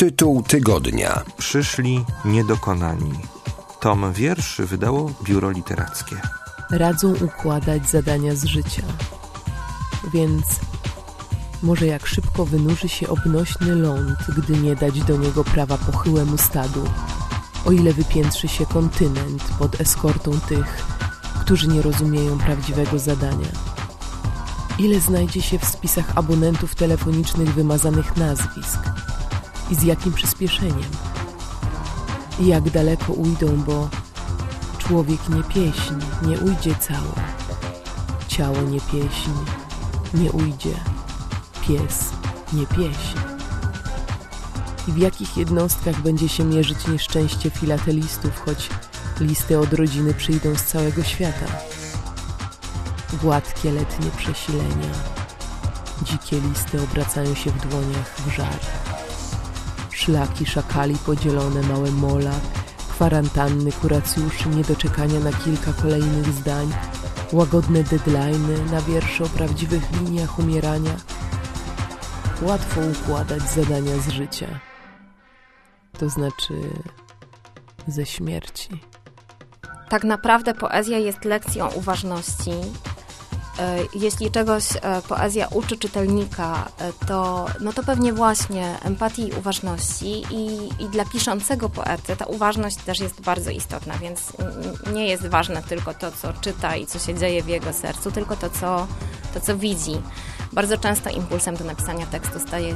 Tytuł tygodnia. Przyszli niedokonani. Tom wierszy wydało Biuro Literackie. Radzą układać zadania z życia. Więc może jak szybko wynurzy się obnośny ląd, gdy nie dać do niego prawa pochyłemu stadu, o ile wypiętrzy się kontynent pod eskortą tych, którzy nie rozumieją prawdziwego zadania. Ile znajdzie się w spisach abonentów telefonicznych wymazanych nazwisk i z jakim przyspieszeniem. I jak daleko ujdą, bo człowiek nie pieśń, nie ujdzie cało. Ciało nie pieśń, nie ujdzie. Pies nie pieśń. I w jakich jednostkach będzie się mierzyć nieszczęście filatelistów, choć listy od rodziny przyjdą z całego świata. Gładkie letnie przesilenia, dzikie listy obracają się w dłoniach w żar. Szlaki szakali podzielone, małe mola, kwarantanny kuracjuszy, niedoczekania na kilka kolejnych zdań, łagodne deadline'y na wiersze o prawdziwych liniach umierania. Łatwo układać zadania z życia, to znaczy ze śmierci. Tak naprawdę poezja jest lekcją uważności. Jeśli czegoś poezja uczy czytelnika, to pewnie właśnie empatii i uważności i dla piszącego poety ta uważność też jest bardzo istotna, więc nie jest ważne tylko to, co czyta i co się dzieje w jego sercu, tylko to, co widzi. Bardzo często impulsem do napisania tekstu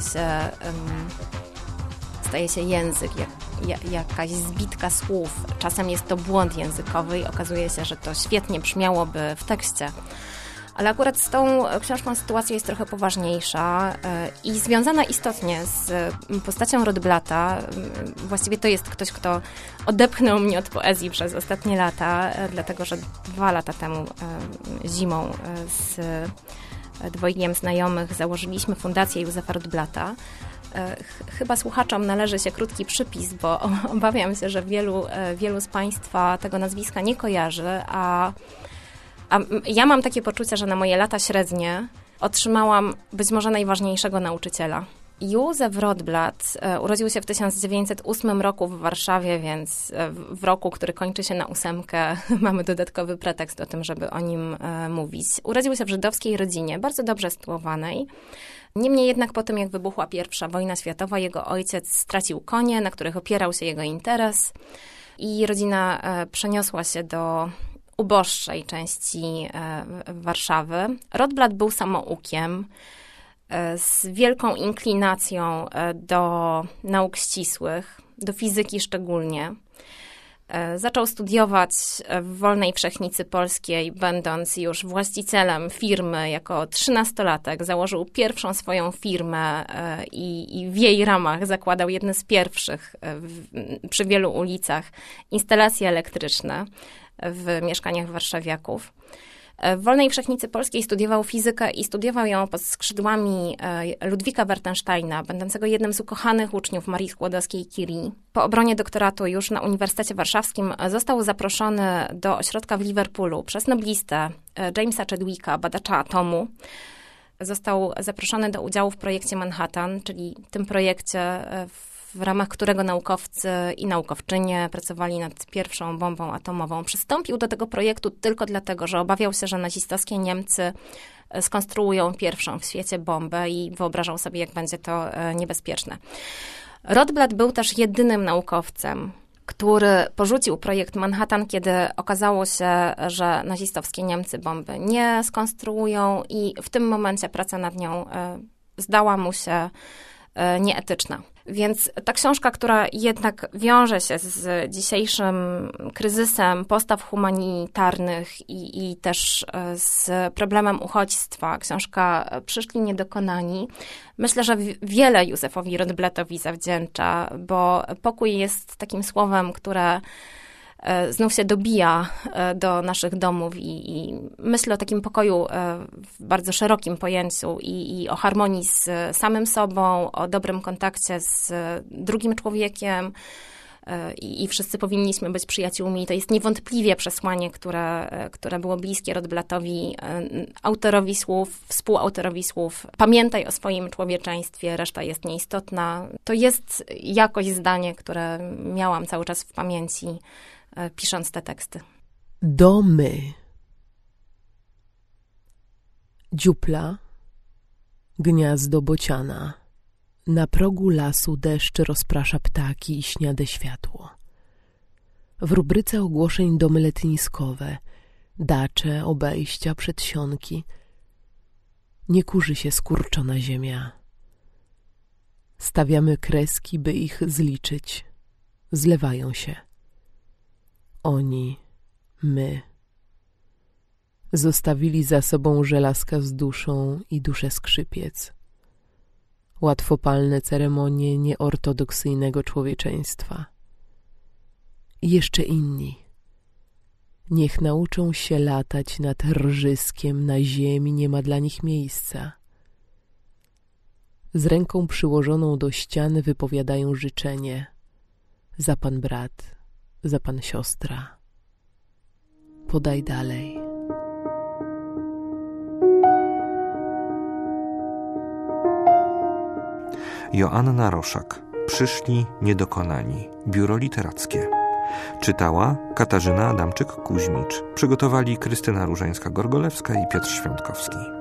staje się język, jakaś zbitka słów. Czasem jest to błąd językowy i okazuje się, że to świetnie brzmiałoby w tekście. Ale akurat z tą książką sytuacja jest trochę poważniejsza i związana istotnie z postacią Rotblata. Właściwie to jest ktoś, kto odepchnął mnie od poezji przez ostatnie lata, dlatego że 2 lata temu zimą z dwojgiem znajomych założyliśmy Fundację Józefa Rotblata. Chyba słuchaczom należy się krótki przypis, bo obawiam się, że wielu z Państwa tego nazwiska nie kojarzy, a ja mam takie poczucie, że na moje lata średnie otrzymałam być może najważniejszego nauczyciela. Józef Rotblat urodził się w 1908 roku w Warszawie, więc w roku, który kończy się na 8, mamy dodatkowy pretekst o tym, żeby o nim mówić. Urodził się w żydowskiej rodzinie, bardzo dobrze sytuowanej. Niemniej jednak po tym, jak wybuchła I wojna światowa, jego ojciec stracił konie, na których opierał się jego interes i rodzina przeniosła się do uboższej części Warszawy. Rotblat był samoukiem z wielką inklinacją do nauk ścisłych, do fizyki szczególnie. Zaczął studiować w Wolnej Wszechnicy Polskiej, będąc już właścicielem firmy jako 13-latek. Założył pierwszą swoją firmę i w jej ramach zakładał jedne z pierwszych przy wielu ulicach instalacje elektryczne w mieszkaniach warszawiaków. W Wolnej Wszechnicy Polskiej studiował fizykę i studiował ją pod skrzydłami Ludwika Wertensteina, będącego jednym z ukochanych uczniów Marii Skłodowskiej-Curie. Po obronie doktoratu już na Uniwersytecie Warszawskim został zaproszony do ośrodka w Liverpoolu przez noblistę Jamesa Chadwicka, badacza atomu. Został zaproszony do udziału w projekcie Manhattan, czyli tym projekcie, w ramach którego naukowcy i naukowczynie pracowali nad pierwszą bombą atomową. Przystąpił do tego projektu tylko dlatego, że obawiał się, że nazistowskie Niemcy skonstruują pierwszą w świecie bombę i wyobrażał sobie, jak będzie to niebezpieczne. Rotblat był też jedynym naukowcem, który porzucił projekt Manhattan, kiedy okazało się, że nazistowskie Niemcy bomby nie skonstruują i w tym momencie praca nad nią zdała mu się nieetyczna. Więc ta książka, która jednak wiąże się z dzisiejszym kryzysem postaw humanitarnych i też z problemem uchodźstwa, książka Przyszli niedokonani, myślę, że wiele Józefowi Rotblatowi zawdzięcza, bo pokój jest takim słowem, które znów się dobija do naszych domów i myślę o takim pokoju w bardzo szerokim pojęciu i o harmonii z samym sobą, o dobrym kontakcie z drugim człowiekiem, i wszyscy powinniśmy być przyjaciółmi. To jest niewątpliwie przesłanie, które było bliskie Rotblatowi, autorowi słów, współautorowi słów. Pamiętaj o swoim człowieczeństwie, reszta jest nieistotna. To jest jakoś zdanie, które miałam cały czas w pamięci, pisząc te teksty. Domy. Dziupla, gniazdo bociana. Na progu lasu deszcz rozprasza ptaki i śniade światło. W rubryce ogłoszeń domy letniskowe, dacze, obejścia, przedsionki. Nie kurzy się skurczona ziemia. Stawiamy kreski, by ich zliczyć. Zlewają się. Oni, my. Zostawili za sobą żelazka z duszą i duszę skrzypiec. Łatwopalne ceremonie nieortodoksyjnego człowieczeństwa. I jeszcze inni. Niech nauczą się latać nad rżyskiem, na ziemi nie ma dla nich miejsca. Z ręką przyłożoną do ściany wypowiadają życzenie. Za pan brat, za pan siostra. Podaj dalej. Joanna Roszak. Przyszli niedokonani. Biuro Literackie. Czytała Katarzyna Adamczyk-Kuźmicz. Przygotowali Krystyna Różańska-Gorgolewska i Piotr Świątkowski.